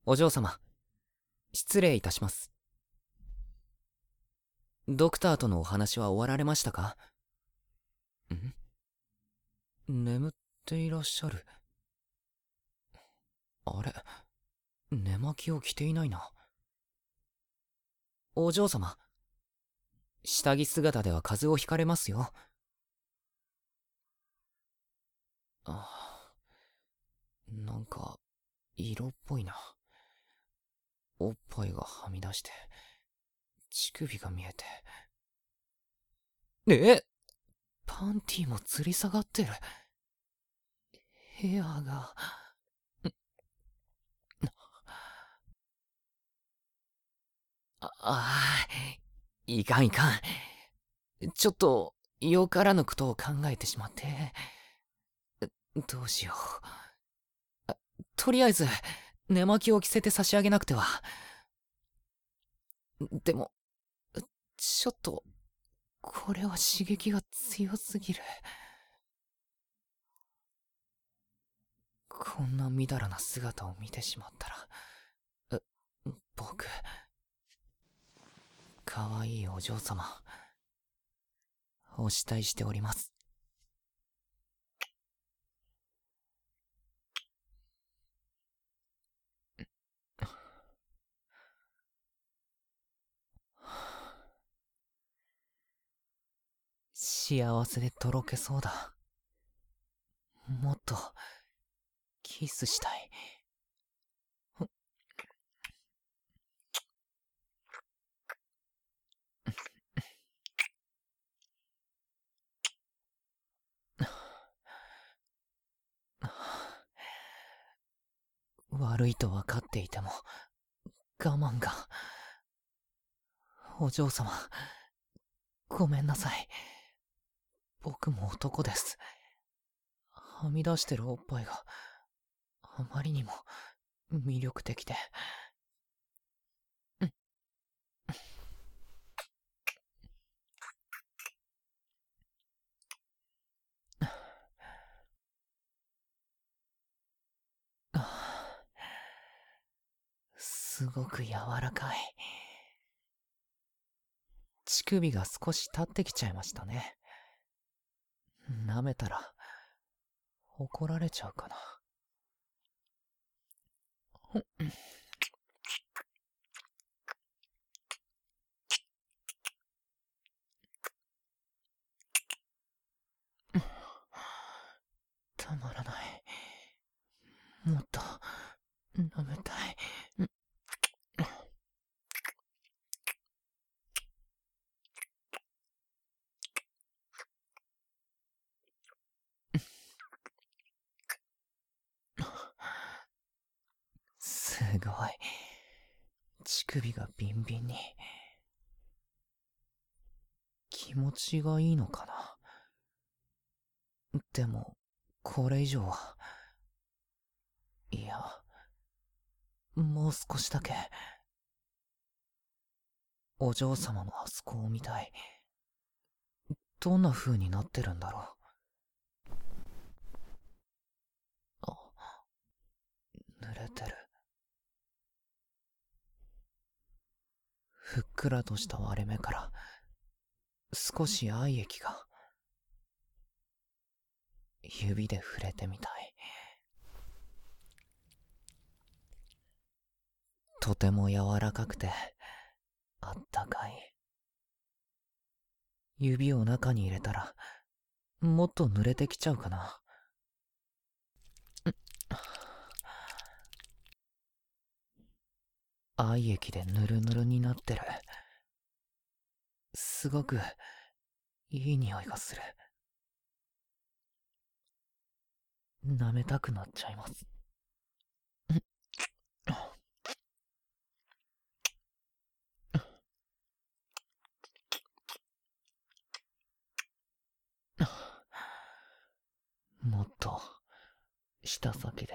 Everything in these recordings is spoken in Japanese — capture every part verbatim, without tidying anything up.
お嬢様、失礼いたします。ドクターとのお話は終わられましたか？ん？眠っていらっしゃる。あれ、寝巻きを着ていないな。お嬢様、下着姿では風邪をひかれますよ。あ、なんか色っぽいな。おっぱいがはみ出して乳首が見えて、え、パンティも吊り下がってる。ヘアが、ああー、いかんいかん。ちょっとよからぬことを考えてしまって。どうしよう。あ、とりあえず寝巻きを着せて差し上げなくては。でもちょっとこれは刺激が強すぎる。こんなみだらな姿を見てしまったら、え、僕、かわいいお嬢様、お慕いしております。幸せでとろけそうだ。もっとキスしたい。悪いと分かっていても我慢が。お嬢様、ごめんなさい。僕も男です。はみ出してるおっぱいがあまりにも魅力的で。すごく柔らかい。乳首が少し立ってきちゃいましたね。舐めたら怒られちゃうかな。たまらない。もっと舐めたい。すごい。乳首がビンビンに。気持ちがいいのかな。でも、これ以上は。いや、もう少しだけ。お嬢様のあそこを見たい。どんな風になってるんだろう。あ、濡れてる。ふっくらとした割れ目から少し愛液が。指で触れてみたい。とても柔らかくてあったかい。指を中に入れたらもっと濡れてきちゃうかな。愛液でヌルヌルになってる。すごくいい匂いがする。舐めたくなっちゃいます。もっと舌先で。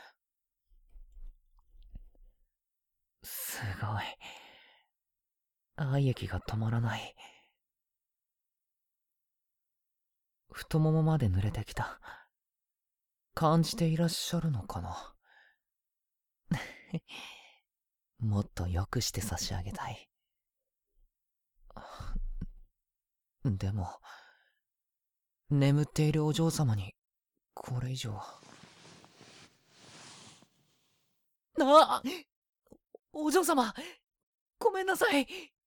すごい。 愛液が止まらない。太ももまで濡れてきた。感じていらっしゃるのかな。もっと良くして差し上げたい。でも、眠っているお嬢様にこれ以上。ああ、お嬢様、ごめんなさい。